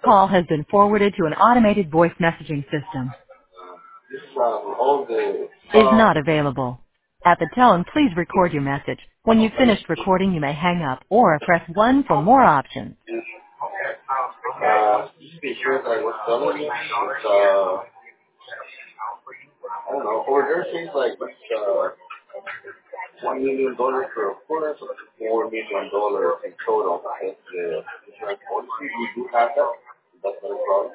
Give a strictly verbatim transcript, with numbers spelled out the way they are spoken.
Call has been forwarded to an automated voice messaging system. This is um, all the Is uh, not available. At the tone, please record your message. When you've finished recording, you may hang up or press one for more options. uh, features I was telling you. It's uh, I don't know. Over there seems like it's uh, one million dollars for a quarter, so that's four million dollars in total. That's the insurance policy. We do have that. That's not a problem.